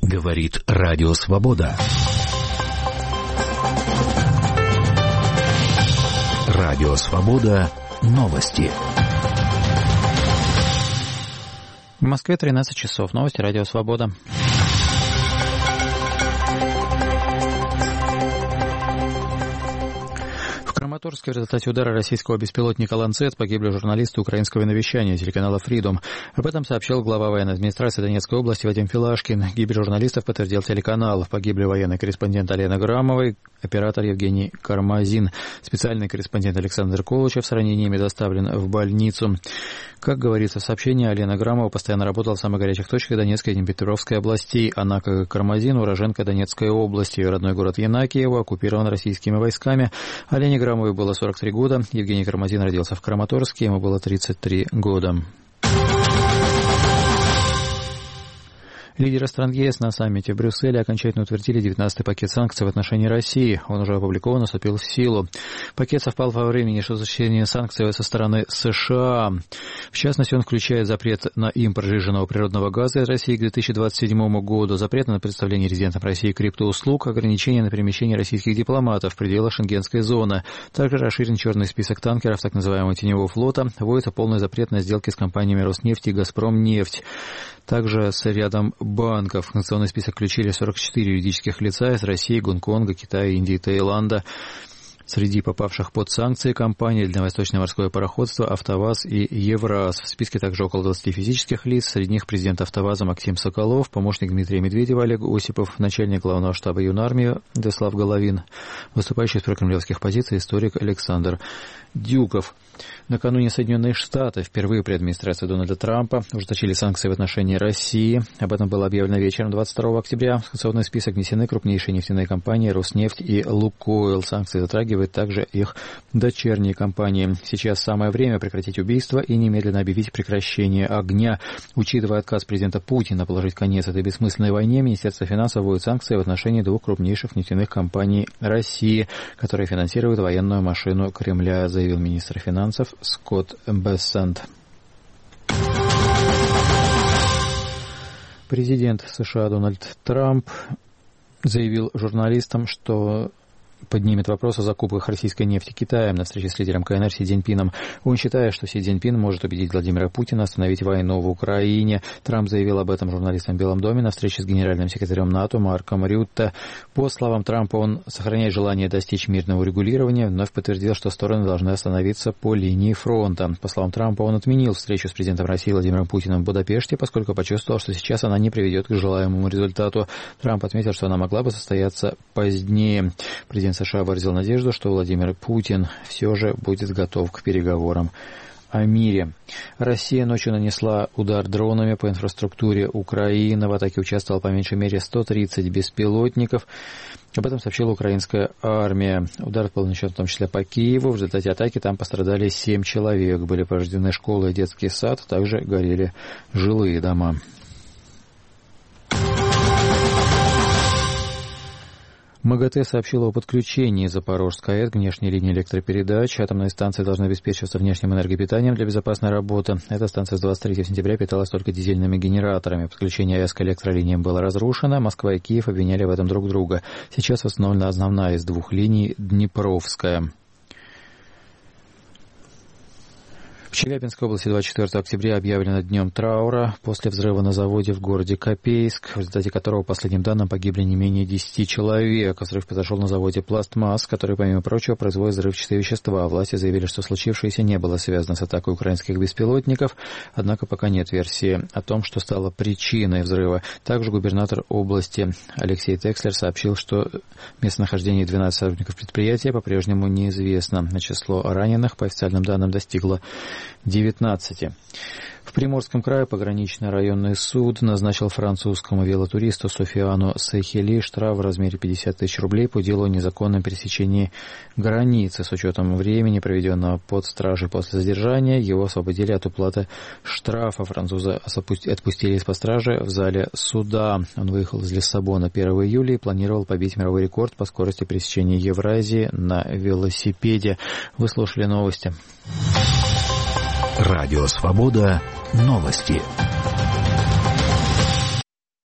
Говорит Радио Свобода. Радио Свобода. Новости. В Москве 13 часов. Новости Радио Свобода. В Краматорске в результате удара российского беспилотника «Ланцет» погибли журналисты украинского вещания телеканала «Фридом». Об этом сообщил глава военной администрации Донецкой области Вадим Филашкин. Гибель журналистов подтвердил телеканал. Погибли военный корреспондент Алена Грамова, оператор Евгений Кармазин. Специальный корреспондент Александр Колычев с ранениями доставлен в больницу. Как говорится в сообщении, Алена Грамова постоянно работала в самых горячих точках Донецкой и Днепропетровской областей. Она, как и Кармазин, уроженка Донецкой области. Ее родной город Янакиево оккупирован российскими войсками. Алене Грамовой было 43 года. Евгений Кармазин родился в Краматорске, ему было 33 года. Лидеры стран ЕС на саммите в Брюсселе окончательно утвердили 19-й пакет санкций в отношении России. Он уже опубликован и вступил в силу. Пакет совпал во времени с осуществлением санкций со стороны США. В частности, он включает запрет на импорт сжиженного природного газа из России к 2027 году, запрет на предоставление резидентам России криптоуслуг, ограничения на перемещение российских дипломатов в пределах шенгенской зоны. Также расширен черный список танкеров так называемого теневого флота. Вводится полный запрет на сделки с компаниями «Роснефть» и «Газпромнефть». Также с рядом банков в национальный список включили 44 юридических лица из России, Гонконга, Китая, Индии, Таиланда. Среди попавших под санкции компании Дальневосточное морское пароходство, АвтоВАЗ и Евраз. В списке также около 20 физических лиц. Среди них президент АвтоВАЗа Максим Соколов, помощник Дмитрия Медведева Олег Осипов, начальник главного штаба Юнармии Вячеслав Головин, выступающий с прокремлевских позиций историк Александр Дюков. Накануне Соединенные Штаты впервые при администрации Дональда Трампа ужесточили санкции в отношении России. Об этом было объявлено вечером 22 октября. В санкционный список внесены крупнейшие нефтяные компании «Роснефть» и «Лукойл». Санкции затрагивают также их дочерние компании. Сейчас самое время прекратить убийство и немедленно объявить прекращение огня. Учитывая отказ президента Путина положить конец этой бессмысленной войне, Министерство финансов вводит санкции в отношении двух крупнейших нефтяных компаний России, которые финансируют военную машину Кремля, заявил министр финансов Скотт Бессент. Президент США Дональд Трамп заявил журналистам, что поднимет вопрос о закупках российской нефти Китаем на встрече с лидером КНР Си Цзиньпином. Он считает, что Си Цзиньпин может убедить Владимира Путина остановить войну в Украине. Трамп заявил об этом журналистам в Белом доме на встрече с генеральным секретарем НАТО Марком Рютте. По словам Трампа, он сохраняет желание достичь мирного урегулирования, вновь подтвердил, что стороны должны остановиться по линии фронта. По словам Трампа, он отменил встречу с президентом России Владимиром Путиным в Будапеште, поскольку почувствовал, что сейчас она не приведет к желаемому результату. Трамп отметил, что она могла бы состояться позднее. Президент США выразил надежду, что Владимир Путин все же будет готов к переговорам о мире. Россия ночью нанесла удар дронами по инфраструктуре Украины. В атаке участвовало по меньшей мере 130 беспилотников. Об этом сообщила украинская армия. Удар был нанесен в том числе по Киеву. В результате атаки там пострадали 7 человек. Были повреждены школы и детский сад. Также горели жилые дома. МАГАТЭ сообщила о подключении Запорожской АЭС к внешней линии электропередач. Атомные станции должны обеспечиваться внешним энергопитанием для безопасной работы. Эта станция с 23 сентября питалась только дизельными генераторами. Подключение АЭС к электролиниям было разрушено. Москва и Киев обвиняли в этом друг друга. Сейчас восстановлена основная из двух линий, Днепровская. В Челябинской области 24 октября объявлено днем траура после взрыва на заводе в городе Копейск, в результате которого, по последним данным, погибли не менее 10 человек. Взрыв произошел на заводе «Пластмасс», который, помимо прочего, производит взрывчатые вещества. Власти заявили, что случившееся не было связано с атакой украинских беспилотников, однако пока нет версии о том, что стало причиной взрыва. Также губернатор области Алексей Текслер сообщил, что местонахождение 12 сотрудников предприятия по-прежнему неизвестно. Число раненых, по официальным данным, достигло 19. В Приморском крае пограничный районный суд назначил французскому велотуристу Софиану Сейхели штраф в размере 50 тысяч рублей по делу о незаконном пересечении границы. С учетом времени, проведенного под стражей после задержания, его освободили от уплаты штрафа. Француза отпустили из-под стражи в зале суда. Он выехал из Лиссабона 1 июля и планировал побить мировой рекорд по скорости пересечения Евразии на велосипеде. Вы слушали новости. Радио Свобода. Новости.